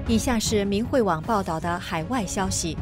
以下是明慧网报道的海外消息，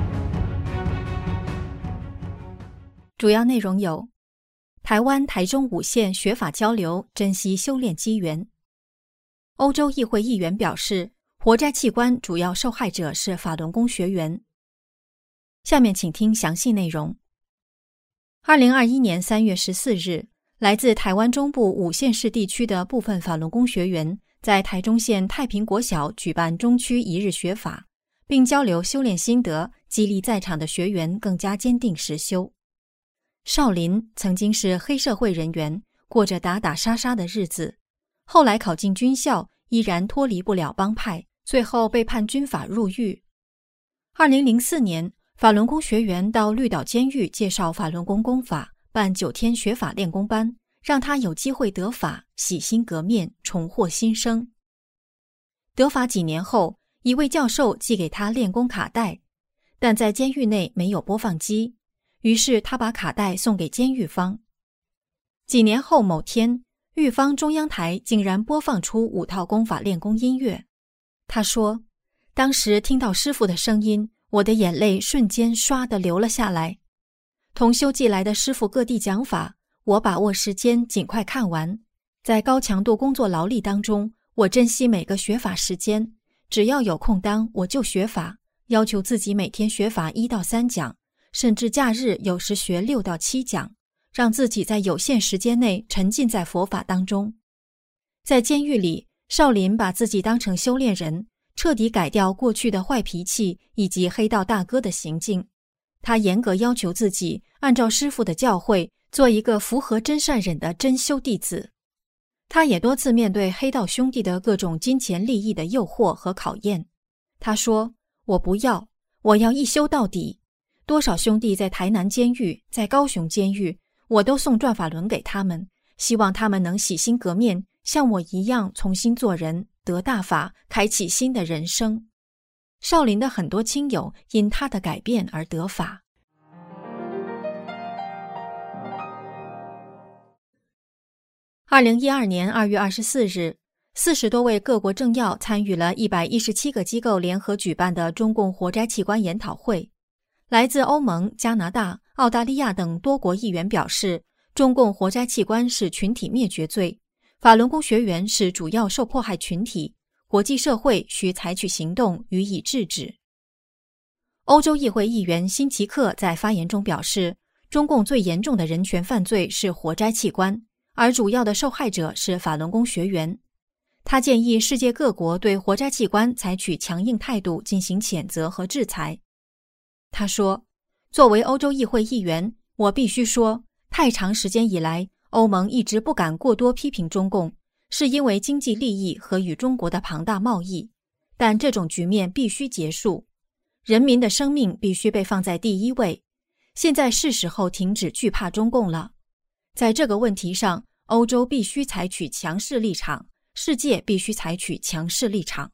主要内容有：台湾台中5县学法交流，珍惜修炼机缘。欧洲议会议员表示，活摘器官主要受害者是法轮功学员。下面请听详细内容。2021年3月14日，来自台湾中部5县市地区的部分法轮功学员在台中县太平国小举办中区一日学法，并交流修炼心得，激励在场的学员更加坚定实修。少林曾经是黑社会人员，过着打打杀杀的日子，后来考进军校，依然脱离不了帮派，最后被判军法入狱。2004年，法轮功学员到绿岛监狱介绍法轮功功法，办9天学法练功班，让他有机会得法，洗心革面，重获新生。得法几年后，一位教授寄给他练功卡带，但在监狱内没有播放机，于是他把卡带送给监狱方。几年后某天，狱方中央台竟然播放出5套功法练功音乐。他说，当时听到师父的声音，我的眼泪瞬间唰地流了下来。同修寄来的师父各地讲法，我把握时间尽快看完。在高强度工作劳力当中，我珍惜每个学法时间，只要有空当我就学法，要求自己每天学法1到3讲，甚至假日有时学6到7讲，让自己在有限时间内沉浸在佛法当中。在监狱里，少林把自己当成修炼人，彻底改掉过去的坏脾气以及黑道大哥的行径。他严格要求自己按照师父的教诲，做一个符合真善忍的真修弟子。他也多次面对黑道兄弟的各种金钱利益的诱惑和考验。他说，我不要，我要一修到底。多少兄弟在台南监狱，在高雄监狱，我都送转法轮给他们，希望他们能洗心革面，像我一样重新做人，得大法，开启新的人生。少林的很多亲友因他的改变而得法。2012年2月24日，40多位各国政要参与了117个机构联合举办的中共活摘器官研讨会。来自欧盟、加拿大、澳大利亚等多国议员表示，中共活摘器官是群体灭绝罪，法轮功学员是主要受迫害群体，国际社会需采取行动予以制止。欧洲议会议员辛奇克在发言中表示，中共最严重的人权犯罪是活摘器官，而主要的受害者是法轮功学员。他建议世界各国对活摘器官采取强硬态度进行谴责和制裁。他说，作为欧洲议会议员，我必须说，太长时间以来，欧盟一直不敢过多批评中共，是因为经济利益和与中国的庞大贸易。但这种局面必须结束，人民的生命必须被放在第一位。现在是时候停止惧怕中共了。在这个问题上，欧洲必须采取强势立场，世界必须采取强势立场。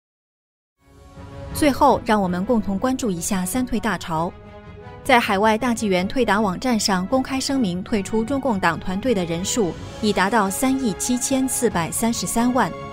最后，让我们共同关注一下三退大潮。在海外大纪元退党网站上公开声明退出中共党团队的人数已达到37433万。